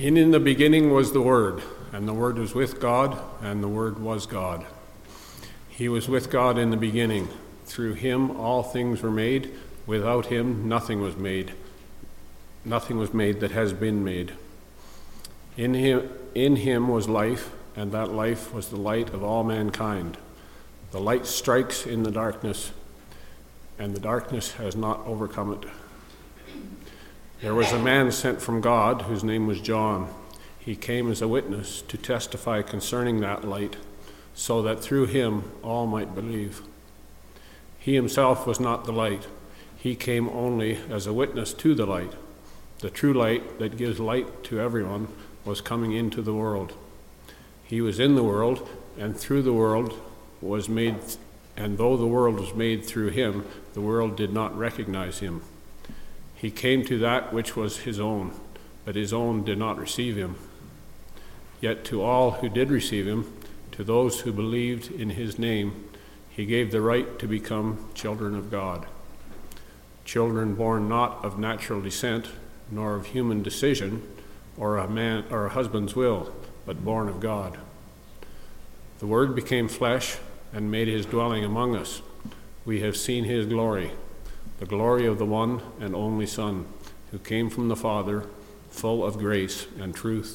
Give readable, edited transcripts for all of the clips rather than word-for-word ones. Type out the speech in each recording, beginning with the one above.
In the beginning was the Word, and the Word was with God, and the Word was God. He was with God in the beginning. Through him all things were made. Without him nothing was made. Nothing was made that has been made. In him was life, and that life was the light of all mankind. The light strikes in the darkness, and the darkness has not overcome it. There was a man sent from God whose name was John. He came as a witness to testify concerning that light, so that through him all might believe. He himself was not the light. He came only as a witness to the light. The true light that gives light to everyone was coming into the world. He was in the world, and through the world was made, and though the world was made through him, the world did not recognize him. He came to that which was his own, but his own did not receive him. Yet to all who did receive him, to those who believed in his name, he gave the right to become children of God. Children born not of natural descent, nor of human decision, or a man or a husband's will, but born of God. The Word became flesh and made his dwelling among us. We have seen his glory, the glory of the one and only Son, who came from the Father, full of grace and truth.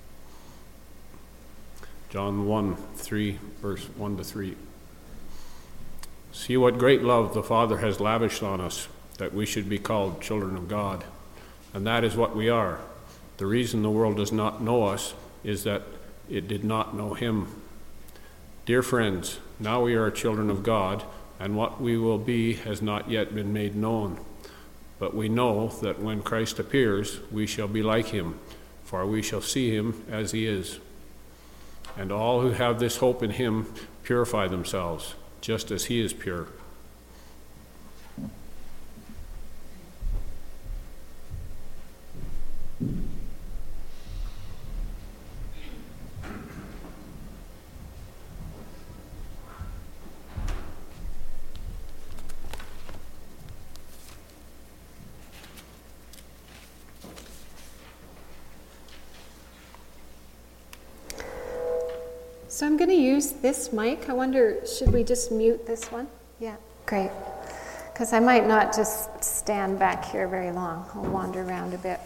John 1:3, verse 1-3. See what great love the Father has lavished on us, that we should be called children of God. And that is what we are. The reason the world does not know us is that it did not know him. Dear friends, now we are children of God, and what we will be has not yet been made known. But we know that when Christ appears, we shall be like him, for we shall see him as he is. And all who have this hope in him purify themselves, just as he is pure. So I'm going to use this mic. I wonder, should we just mute this one? Yeah, great. Because I might not just stand back here very long. I'll wander around a bit.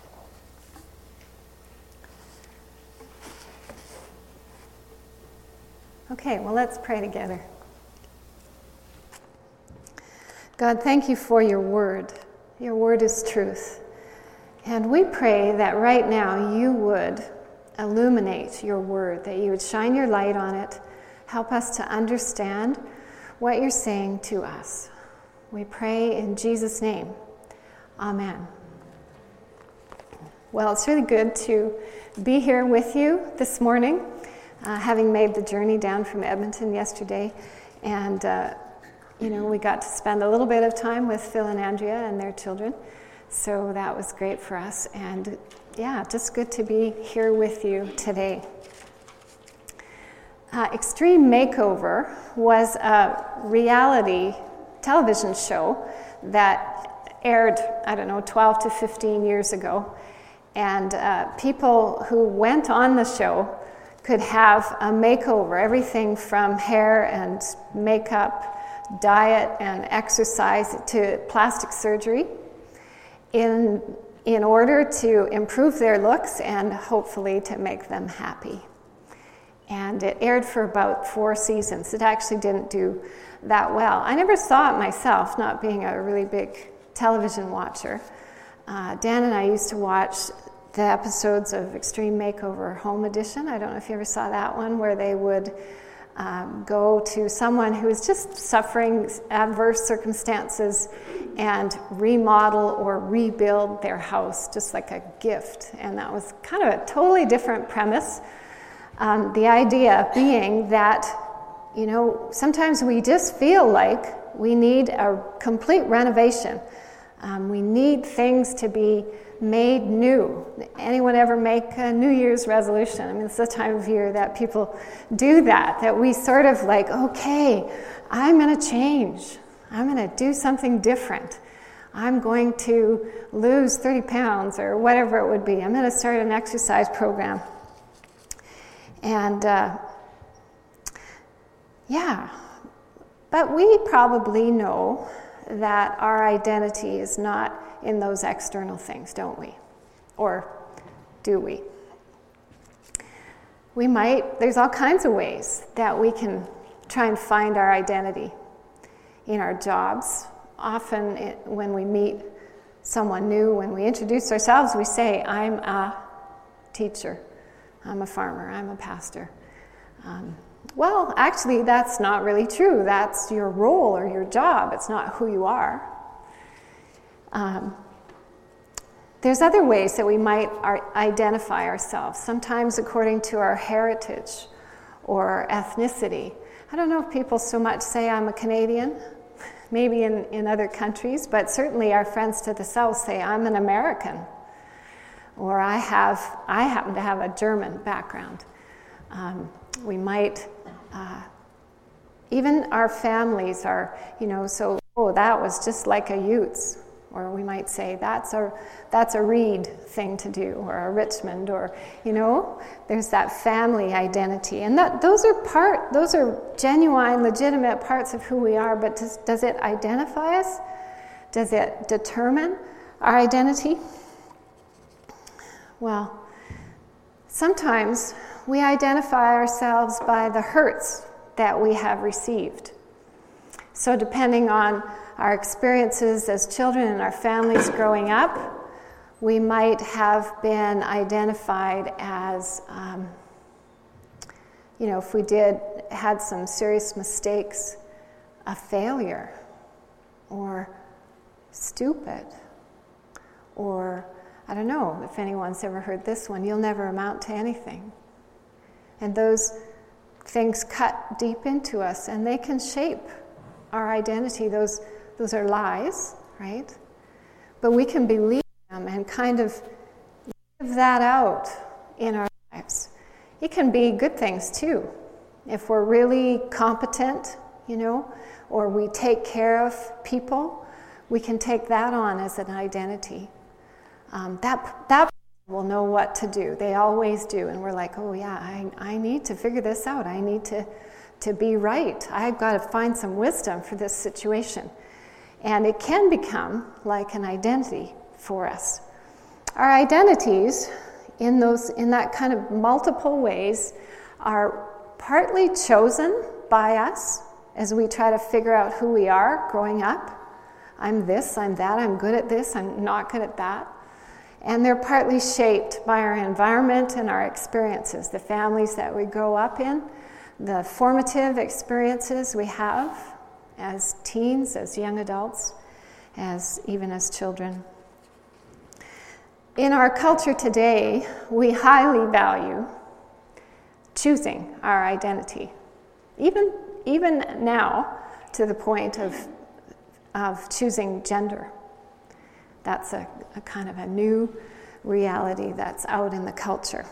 Okay, well, let's pray together. God, thank you for your word. Your word is truth. And we pray that right now you would illuminate your word, that you would shine your light on it, help us to understand what you're saying to us. We pray in Jesus' name. Amen. Well, it's really good to be here with you this morning, having made the journey down from Edmonton yesterday. And, we got to spend a little bit of time with Phil and Andrea and their children. So that was great for us. And yeah, just good to be here with you today. Extreme Makeover was a reality television show that aired, 12 to 15 years ago. And people who went on the show could have a makeover, everything from hair and makeup, diet and exercise to plastic surgery, in order to improve their looks and hopefully to make them happy. And it aired for about 4 seasons. It actually didn't do that well. I never saw it myself, not being a really big television watcher. Dan and I used to watch the episodes of Extreme Makeover Home Edition. I don't know if you ever saw that one, where they would go to someone who is just suffering adverse circumstances and remodel or rebuild their house just like a gift. And that was kind of a totally different premise. The idea being that, sometimes we just feel like we need a complete renovation. We need things to be made new. Anyone ever make a New Year's resolution? I mean, it's the time of year that people do that we sort of like, okay, I'm going to change. I'm going to do something different. I'm going to lose 30 pounds or whatever it would be. I'm going to start an exercise program. And but we probably know that our identity is not in those external things, don't we? Or do we? We might. There's all kinds of ways that we can try and find our identity in our jobs. Often when we meet someone new, when we introduce ourselves, we say, I'm a teacher, I'm a farmer, I'm a pastor. Well, actually, that's not really true. That's your role or your job. It's not who you are. There's other ways that we might identify ourselves, sometimes according to our heritage or ethnicity. I don't know if people so much say I'm a Canadian, maybe in other countries, but certainly our friends to the south say I'm an American, or I happen to have a German background. We might, even our families are, that was just like a Utes. Or we might say that's a Reed thing to do, or a Richmond, or there's that family identity, and those are genuine, legitimate parts of who we are. But does it identify us? Does it determine our identity? Well, sometimes we identify ourselves by the hurts that we have received. So depending on our experiences as children and our families growing up, we might have been identified as, if we had some serious mistakes, a failure, or stupid, or I don't know if anyone's ever heard this one, you'll never amount to anything. And those things cut deep into us, and they can shape our identity. Those are lies, right? But we can believe them and kind of live that out in our lives. It can be good things too. If we're really competent, or we take care of people, we can take that on as an identity. That will know what to do. They always do. And we're like, oh yeah, I need to figure this out. I need to be right. I've got to find some wisdom for this situation. And it can become like an identity for us. Our identities in that kind of multiple ways are partly chosen by us as we try to figure out who we are growing up. I'm this, I'm that, I'm good at this, I'm not good at that. And they're partly shaped by our environment and our experiences, the families that we grow up in, the formative experiences we have as teens, as young adults, even as children. In our culture today, we highly value choosing our identity, even now, to the point of choosing gender. That's a kind of a new reality that's out in the culture.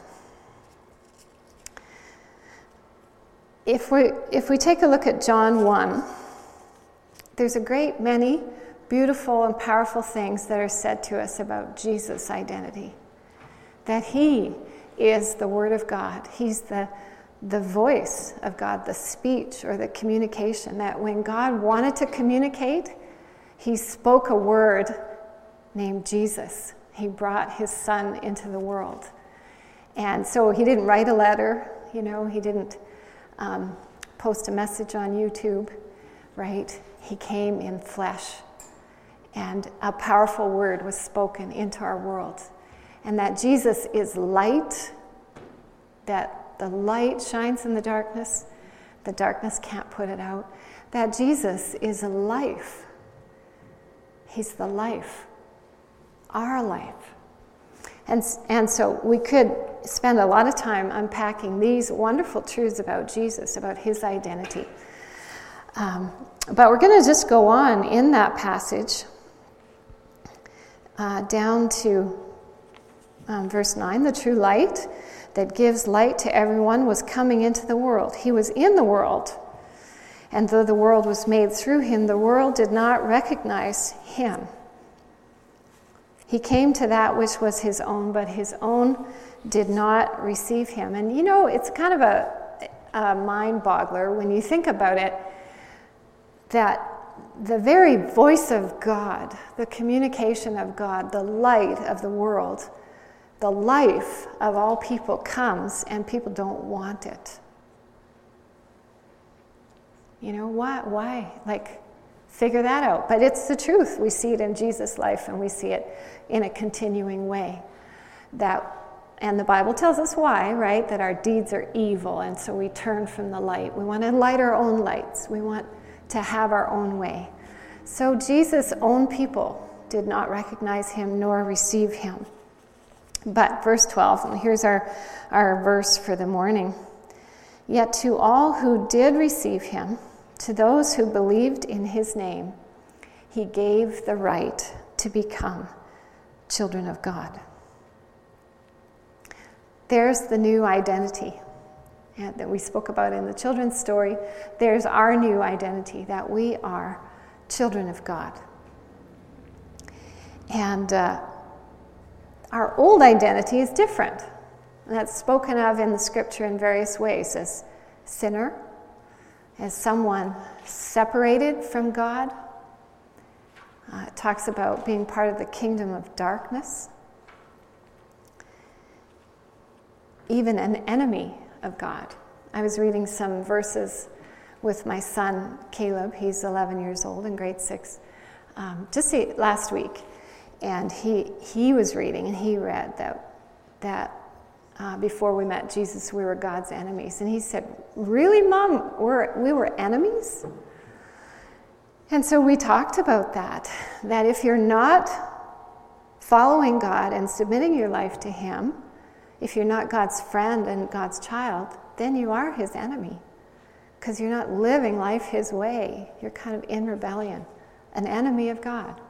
If we take a look at John 1, there's a great many beautiful and powerful things that are said to us about Jesus' identity. That he is the Word of God. He's the voice of God, the speech or the communication. That when God wanted to communicate, he spoke a word named Jesus. He brought his Son into the world. And so he didn't write a letter, he didn't post a message on YouTube, right? He came in flesh. And a powerful word was spoken into our world. And that Jesus is light, that the light shines in the darkness can't put it out. That Jesus is life. He's the life, our life. And so we could spend a lot of time unpacking these wonderful truths about Jesus, about his identity. But we're going to just go on in that passage down to verse 9. The true light that gives light to everyone was coming into the world. He was in the world, and though the world was made through him, the world did not recognize him. He came to that which was his own, but his own did not receive him. And it's kind of a mind-boggler when you think about it, that the very voice of God, the communication of God, the light of the world, the life of all people comes, and people don't want it. Why? Figure that out. But it's the truth. We see it in Jesus' life, and we see it in a continuing way. And the Bible tells us why, right? That our deeds are evil, and so we turn from the light. We want to light our own lights. We want to have our own way. So Jesus' own people did not recognize him nor receive him. But verse 12, and here's our verse for the morning. Yet to all who did receive him, to those who believed in his name, he gave the right to become children of God. There's the new identity that we spoke about in the children's story. There's our new identity, that we are children of God. And our old identity is different. And that's spoken of in the scripture in various ways, as sinner, as someone separated from God. It talks about being part of the kingdom of darkness. Even an enemy of God. I was reading some verses with my son, Caleb. He's 11 years old in grade 6, just last week. And he was reading, and he read that before we met Jesus, we were God's enemies. And he said, "Really, Mom? We were enemies?" And so we talked about that if you're not following God and submitting your life to him, if you're not God's friend and God's child, then you are his enemy, because you're not living life his way. You're kind of in rebellion, an enemy of God.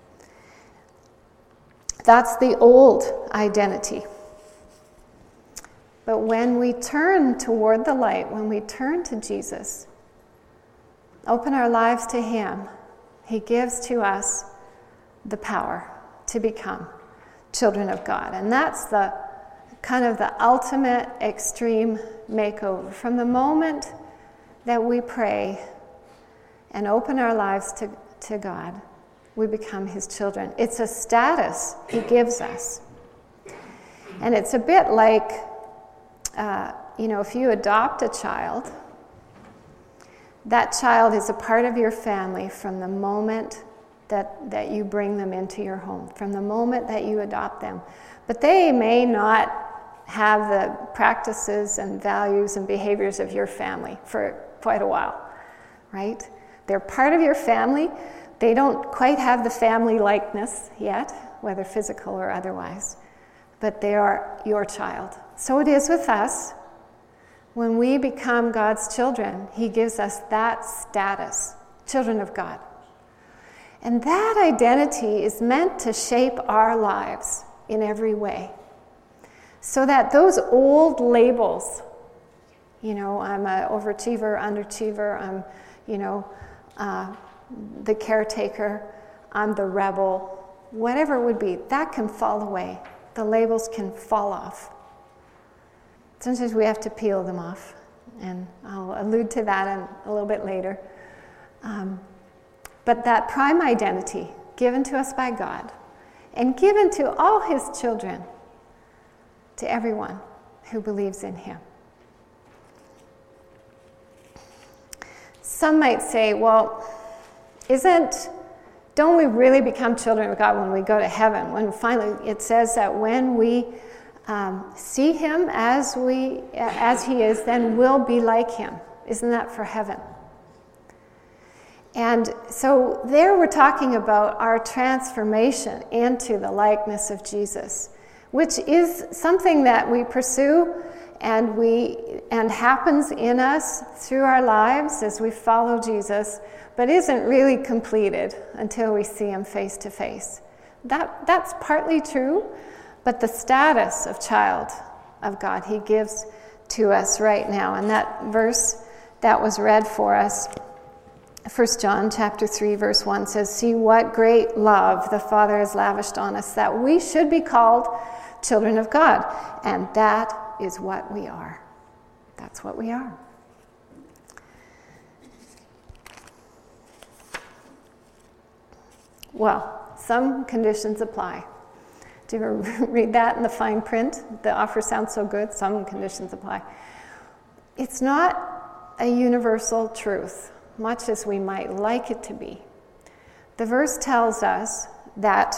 That's the old identity. But when we turn toward the light, when we turn to Jesus, open our lives to him, he gives to us the power to become children of God. And that's the kind of the ultimate extreme makeover. From the moment that we pray and open our lives to God, we become his children. It's a status he gives us. And it's a bit like, if you adopt a child, that child is a part of your family from the moment that you bring them into your home, from the moment that you adopt them. But they may not have the practices and values and behaviors of your family for quite a while, right? They're part of your family. They don't quite have the family likeness yet, whether physical or otherwise, but they are your child. So it is with us. When we become God's children, he gives us that status, children of God. And that identity is meant to shape our lives in every way. So that those old labels, I'm an overachiever, underachiever, I'm, the caretaker, I'm the rebel, whatever it would be, that can fall away. The labels can fall off. Sometimes we have to peel them off, and I'll allude to that a little bit later. But that prime identity given to us by God and given to all his children, to everyone who believes in him. Some might say, well, don't we really become children of God when we go to heaven? When finally it says that when we see him as he is, then we'll be like him. Isn't that for heaven? And so there we're talking about our transformation into the likeness of Jesus, which is something that we pursue and happens in us through our lives as we follow Jesus, but isn't really completed until we see him face to face. That's partly true, but the status of child of God he gives to us right now. And that verse that was read for us 1 John chapter 3, verse 1 says, "See what great love the Father has lavished on us, that we should be called children of God." And that is what we are. That's what we are. Well, some conditions apply. Do you ever read that in the fine print? The offer sounds so good, some conditions apply. It's not a universal truth, much as we might like it to be. The verse tells us that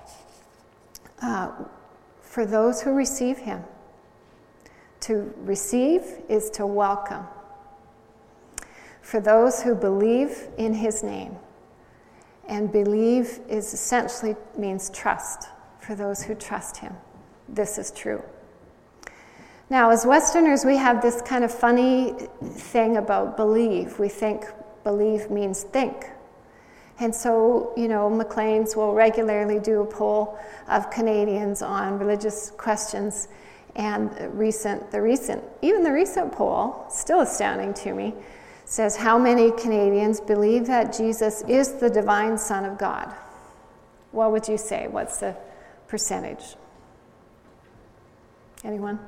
for those who receive him, to receive is to welcome. For those who believe in his name, and believe is essentially means trust. For those who trust him, this is true. Now, as Westerners, we have this kind of funny thing about believe. We think believe means think. And so, Maclean's will regularly do a poll of Canadians on religious questions. And the recent poll, still astounding to me, says how many Canadians believe that Jesus is the divine Son of God? What would you say? What's the percentage? Anyone?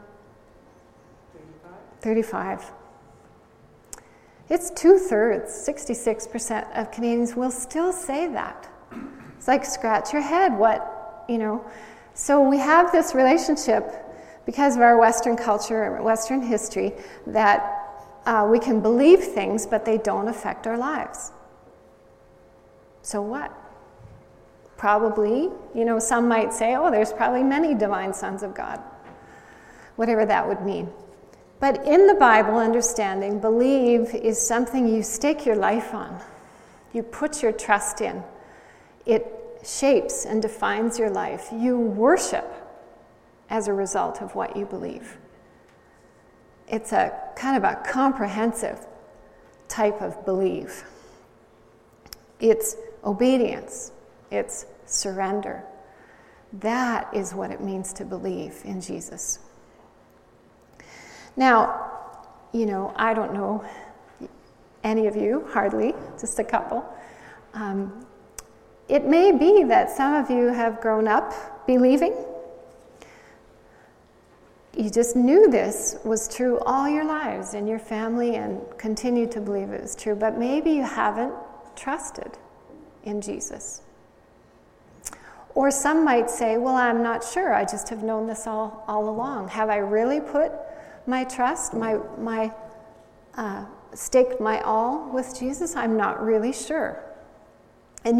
35. It's 2/3, 66% of Canadians will still say that. It's like, scratch your head, So we have this relationship, because of our Western culture and Western history, that we can believe things, but they don't affect our lives. So what? Probably, some might say, there's probably many divine sons of God, whatever that would mean. But in the Bible understanding, believe is something you stake your life on. You put your trust in. It shapes and defines your life. You worship as a result of what you believe. It's a kind of a comprehensive type of belief. It's obedience. It's surrender. That is what it means to believe in Jesus. Now, I don't know any of you, hardly, just a couple. It may be that some of you have grown up believing. You just knew this was true all your lives in your family and continue to believe it was true, but maybe you haven't trusted in Jesus. Or some might say, well, I'm not sure. I just have known this all along. Have I really put my trust, staked my all with Jesus? I'm not really sure. And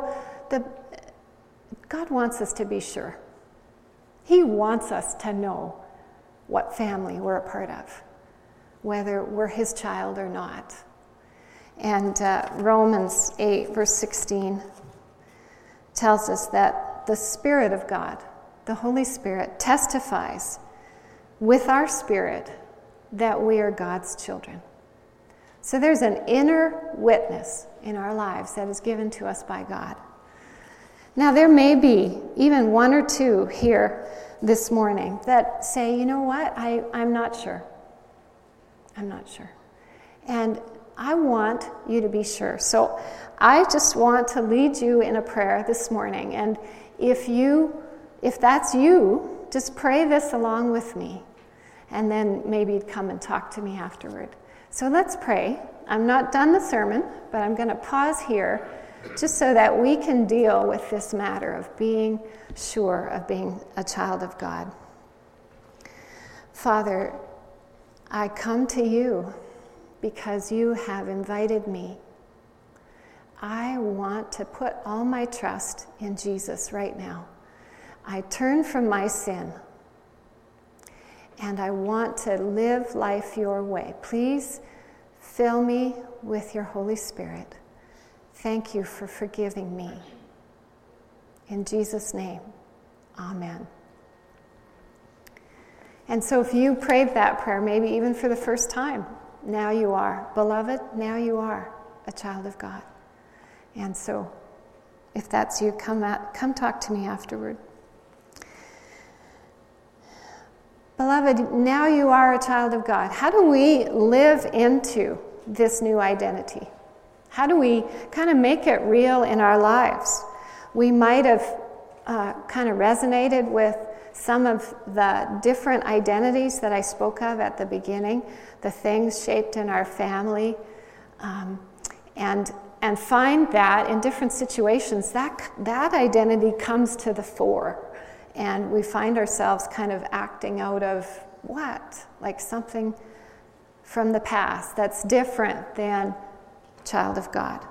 God wants us to be sure. He wants us to know what family we're a part of, whether we're his child or not. And Romans 8, verse 16, tells us that the Spirit of God, the Holy Spirit, testifies with our spirit that we are God's children. So there's an inner witness in our lives that is given to us by God. Now, there may be even one or two here this morning that say, you know what, I'm not sure. I'm not sure. And I want you to be sure. So I just want to lead you in a prayer this morning. And if that's you, just pray this along with me. And then maybe come and talk to me afterward. So let's pray. I'm not done the sermon, but I'm going to pause here just so that we can deal with this matter of being sure of being a child of God. Father, I come to you because you have invited me. I want to put all my trust in Jesus right now. I turn from my sin, and I want to live life your way. Please fill me with your Holy Spirit. Thank you for forgiving me. In Jesus' name, amen. And so if you prayed that prayer, maybe even for the first time, now you are. Beloved, now you are a child of God. And so if that's you, come talk to me afterward. Beloved, now you are a child of God. How do we live into this new identity? How do we kind of make it real in our lives? We might have kind of resonated with some of the different identities that I spoke of at the beginning, the things shaped in our family, and find that in different situations, that identity comes to the fore, and we find ourselves kind of acting out of what? Like something from the past that's different than child of God.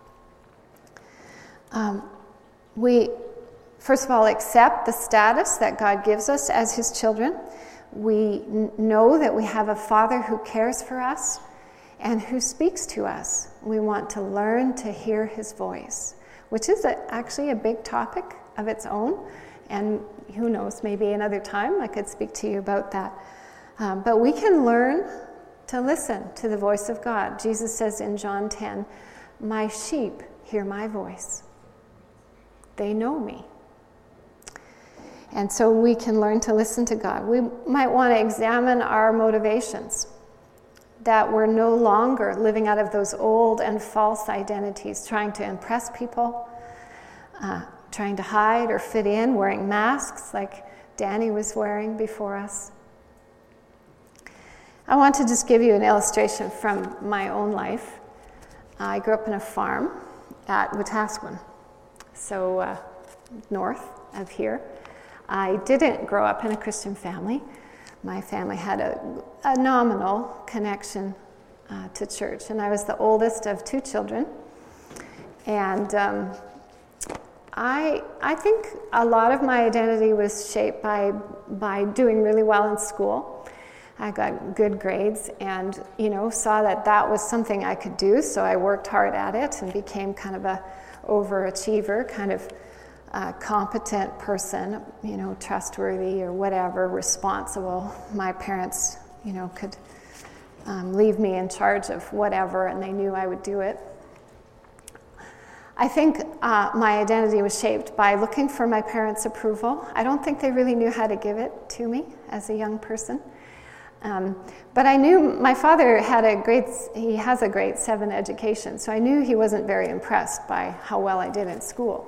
We, first of all, accept the status that God gives us as his children. We know that we have a Father who cares for us and who speaks to us. We want to learn to hear his voice, which is actually a big topic of its own. And who knows, maybe another time I could speak to you about that. But we can learn to listen to the voice of God. Jesus says in John 10, "My sheep hear my voice. They know me." And so we can learn to listen to God. We might want to examine our motivations, that we're no longer living out of those old and false identities, trying to impress people, trying to hide or fit in, wearing masks like Danny was wearing before us. I want to just give you an illustration from my own life. I grew up in a farm at Wetaskiwin, so north of here. I didn't grow up in a Christian family. My family had a nominal connection to church, and I was the oldest of two children. And I think a lot of my identity was shaped by doing really well in school. I got good grades and, saw that was something I could do, so I worked hard at it and became kind of a overachiever, kind of competent person, trustworthy or whatever, responsible. My parents, could leave me in charge of whatever, and they knew I would do it. I think my identity was shaped by looking for my parents' approval. I don't think they really knew how to give it to me as a young person. But I knew my father he has a grade 7 education, so I knew he wasn't very impressed by how well I did in school.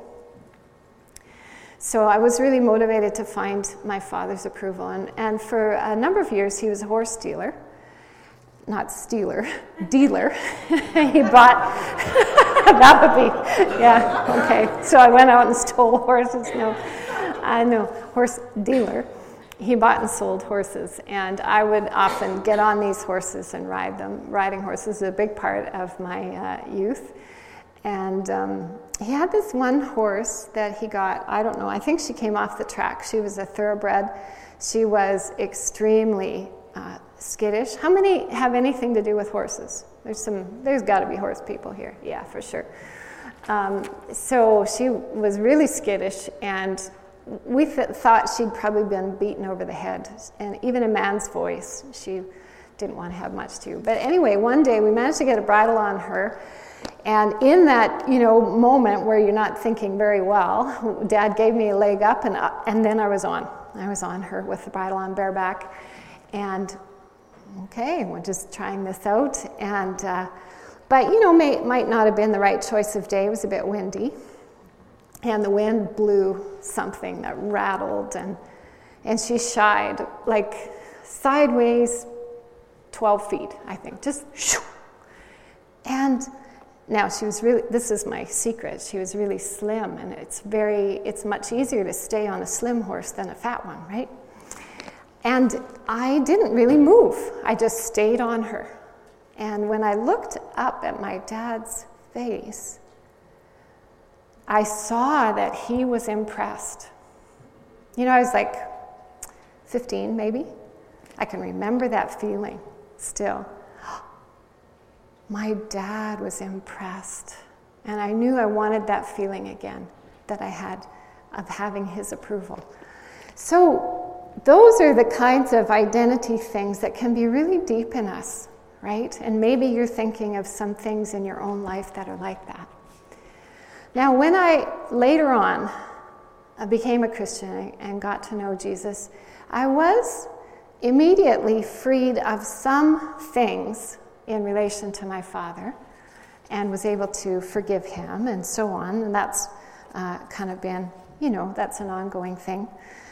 So I was really motivated to find my father's approval. And for a number of years, he was a horse dealer. Not stealer, dealer. He bought, that would be, yeah, okay. So I went out and stole horses. No, horse dealer. He bought and sold horses, and I would often get on these horses and ride them. Riding horses is a big part of my youth. And he had this one horse that he got, I don't know, I think she came off the track. She was a thoroughbred. She was extremely skittish. How many have anything to do with horses? There's got to be horse people here. Yeah, for sure. So she was really skittish, and we thought she'd probably been beaten over the head. And even a man's voice, she didn't want to have much to. But anyway, one day we managed to get a bridle on her. And in that, moment where you're not thinking very well, Dad gave me a leg up, and then I was on. I was on her with the bridle on bareback. And okay, we're just trying this out. And but might not have been the right choice of day. It was a bit windy, and the wind blew something that rattled, and she shied like sideways 12 feet, I think, just shoo. And now she was really, this is my secret, she was really slim, and it's much easier to stay on a slim horse than a fat one, right? And I didn't really move. I just stayed on her. And when I looked up at my dad's face, I saw that he was impressed. I was like 15 maybe. I can remember that feeling still. My dad was impressed. And I knew I wanted that feeling again that I had of having his approval. So those are the kinds of identity things that can be really deep in us, right? And maybe you're thinking of some things in your own life that are like that. Now, when I later on became a Christian and got to know Jesus, I was immediately freed of some things in relation to my father, and was able to forgive him and so on. And that's kind of been, that's an ongoing thing.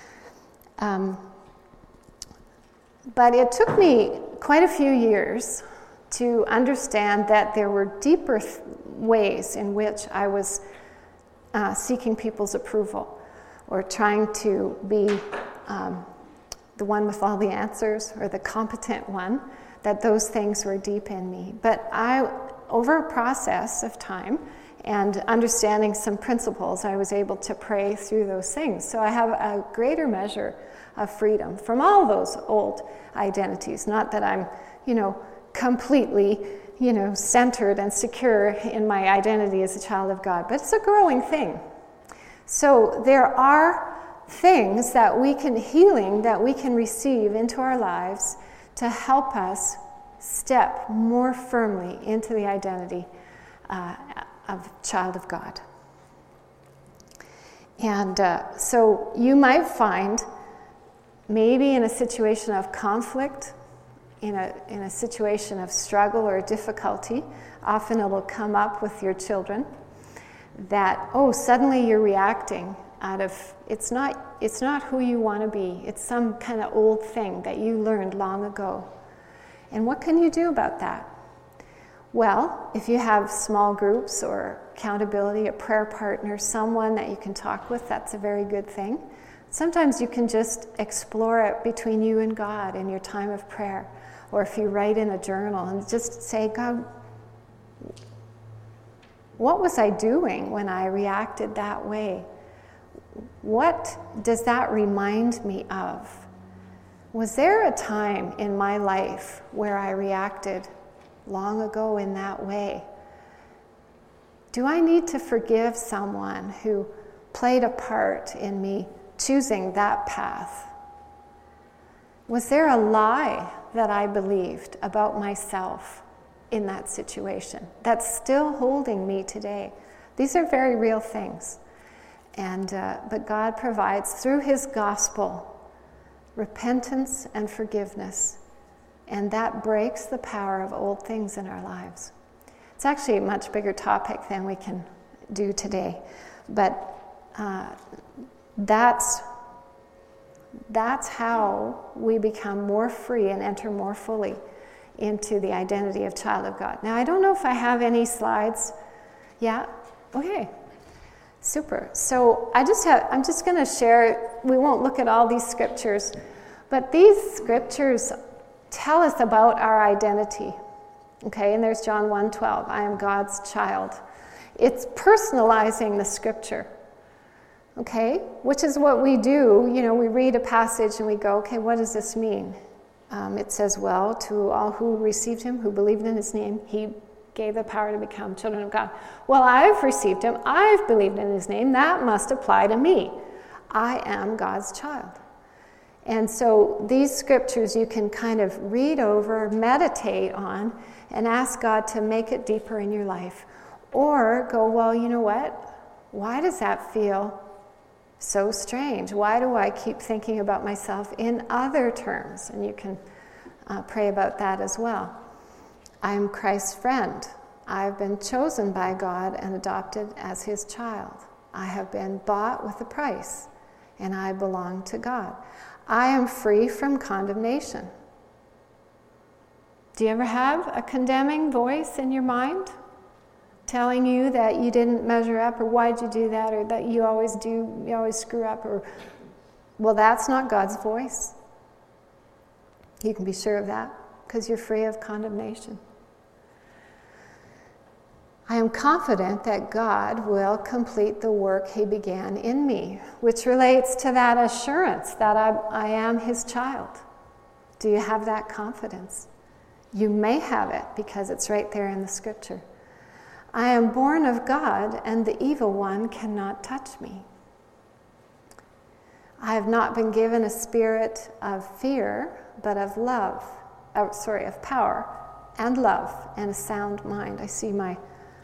But it took me quite a few years to understand that there were deeper ways in which I was seeking people's approval or trying to be the one with all the answers or the competent one, that those things were deep in me. But over a process of time and understanding some principles, I was able to pray through those things. So I have a greater measure of freedom from all those old identities. Not that I'm, completely, centered and secure in my identity as a child of God, but it's a growing thing. So there are things healing that we can receive into our lives to help us step more firmly into the identity of child of God. And so you might find, maybe in a situation of conflict, in a situation of struggle or difficulty, often it will come up with your children, that, suddenly you're reacting out of, it's not who you want to be. It's some kind of old thing that you learned long ago. And what can you do about that? Well, if you have small groups or accountability, a prayer partner, someone that you can talk with, that's a very good thing. Sometimes you can just explore it between you and God in your time of prayer. Or if you write in a journal and just say, God, what was I doing when I reacted that way? What does that remind me of? Was there a time in my life where I reacted long ago in that way? Do I need to forgive someone who played a part in me choosing that path? Was there a lie that I believed about myself in that situation that's still holding me today? These are very real things. And but God provides through his gospel repentance and forgiveness, and that breaks the power of old things in our lives. It's actually a much bigger topic than we can do today, but that's how we become more free and enter more fully into the identity of child of God. Now, I don't know if I have any slides. Yeah? Okay. Super. So I'm just going to share, we won't look at all these scriptures, but these scriptures tell us about our identity. Okay, and there's John 1:12, I am God's child. It's personalizing the scripture. Okay, which is what we do. We read a passage and we go, okay, what does this mean? It says, well, to all who received him, who believed in his name, he gave the power to become children of God. Well, I've received him. I've believed in his name. That must apply to me. I am God's child. And so these scriptures you can kind of read over, meditate on, and ask God to make it deeper in your life. Or go, well, you know what? Why does that feel so strange? Why do I keep thinking about myself in other terms? And you can pray about that as well. I'm Christ's friend. I've been chosen by God and adopted as his child. I have been bought with a price, and I belong to God. I am free from condemnation. Do you ever have a condemning voice in your mind telling you that you didn't measure up, or why'd you do that, or that you always screw up, or, well, that's not God's voice. You can be sure of that because you're free of condemnation. I am confident that God will complete the work he began in me, which relates to that assurance that I am his child. Do you have that confidence? You may have it because it's right there in the scripture. I am born of God, and the evil one cannot touch me. I have not been given a spirit of fear, but of of power and love and a sound mind. I see my,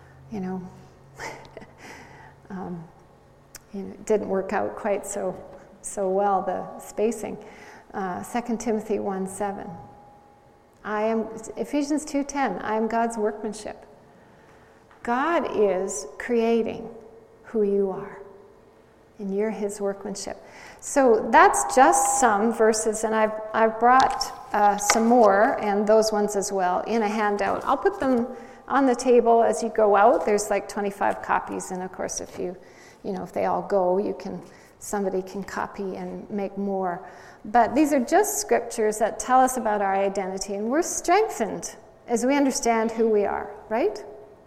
it didn't work out quite so well, the spacing. 2 Timothy 1:7. Ephesians 2:10, I am God's workmanship, God is creating who you are, and you're his workmanship. So that's just some verses, and I've brought some more, and those ones as well, in a handout. I'll put them on the table as you go out. There's like 25 copies, and of course, if if they all go, somebody can copy and make more. But these are just scriptures that tell us about our identity, and we're strengthened as we understand who we are, right?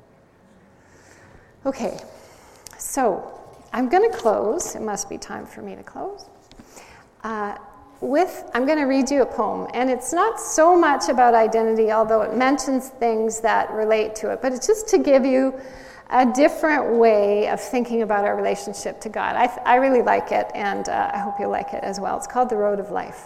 Okay, so I'm going to close. It must be time for me to close. I'm going to read you a poem, and it's not so much about identity, although it mentions things that relate to it, but it's just to give you a different way of thinking about our relationship to God. I really like it, and I hope you like it as well. It's called The Road of Life.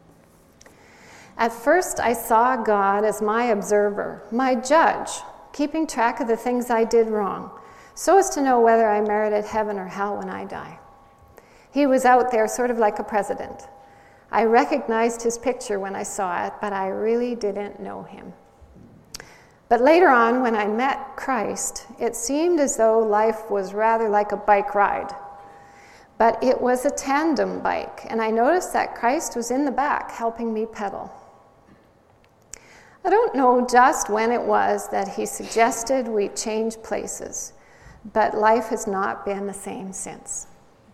At first, I saw God as my observer, my judge, keeping track of the things I did wrong, so as to know whether I merited heaven or hell when I die. He was out there sort of like a president. I recognized his picture when I saw it, but I really didn't know him. But later on, when I met Christ, it seemed as though life was rather like a bike ride. But it was a tandem bike, and I noticed that Christ was in the back helping me pedal. I don't know just when it was that he suggested we change places, but life has not been the same since.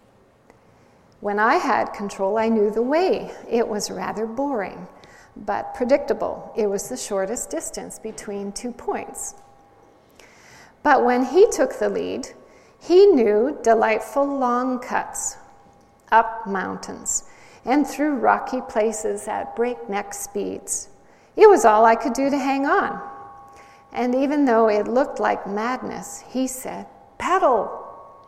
When I had control, I knew the way. It was rather boring, but predictable. It was the shortest distance between 2 points. But when he took the lead, he knew delightful long cuts, up mountains, and through rocky places at breakneck speeds. It was all I could do to hang on. And even though it looked like madness, he said, "Pedal!"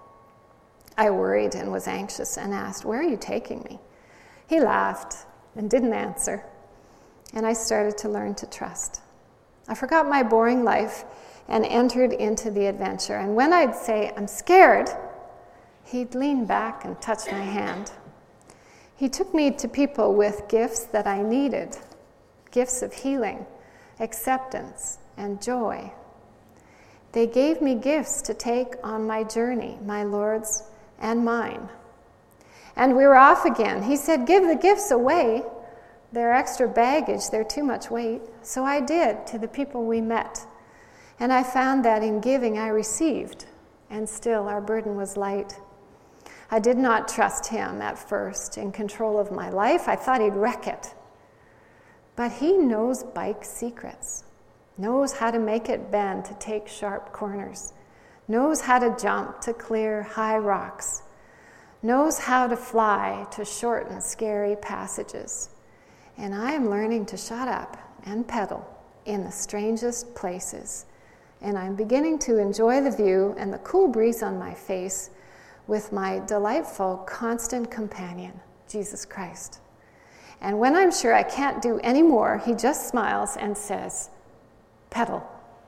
I worried and was anxious and asked, "Where are you taking me?" He laughed and didn't answer, and I started to learn to trust. I forgot my boring life and entered into the adventure, and when I'd say, "I'm scared," he'd lean back and touch my hand. He took me to people with gifts that I needed, gifts of healing, acceptance, and joy. They gave me gifts to take on my journey, my Lord's and mine. And we were off again. He said, "Give the gifts away. They're extra baggage. They're too much weight." So I did, to the people we met. And I found that in giving I received, and still our burden was light. I did not trust him at first in control of my life. I thought he'd wreck it. But he knows bike secrets, knows how to make it bend to take sharp corners, knows how to jump to clear high rocks, knows how to fly to shorten scary passages. And I am learning to shut up and pedal in the strangest places. And I'm beginning to enjoy the view and the cool breeze on my face with my delightful, constant companion, Jesus Christ. And when I'm sure I can't do any more, he just smiles and says, "Pedal."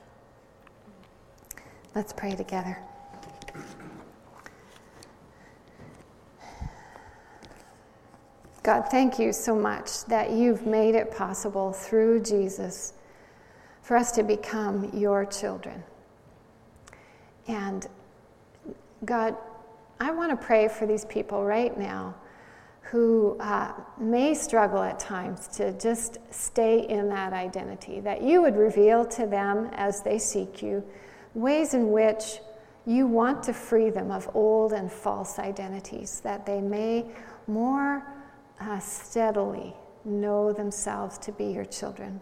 Let's pray together. God, thank you so much that you've made it possible through Jesus for us to become your children. And God, I want to pray for these people right now who may struggle at times to just stay in that identity, that you would reveal to them as they seek you ways in which you want to free them of old and false identities, that they may more steadily know themselves to be your children.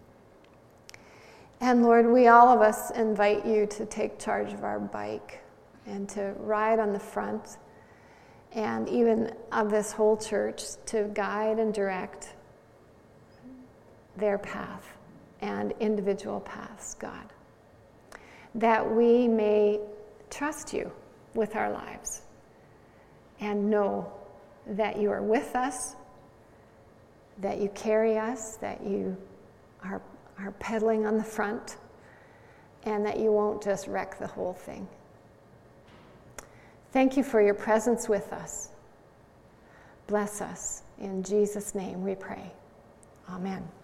And Lord, we all of us invite you to take charge of our bike and to ride on the front, and even of this whole church, to guide and direct their path and individual paths, God. That we may trust you with our lives and know that you are with us, that you carry us, that you are pedaling on the front, and that you won't just wreck the whole thing. Thank you for your presence with us. Bless us. In Jesus' name we pray. Amen.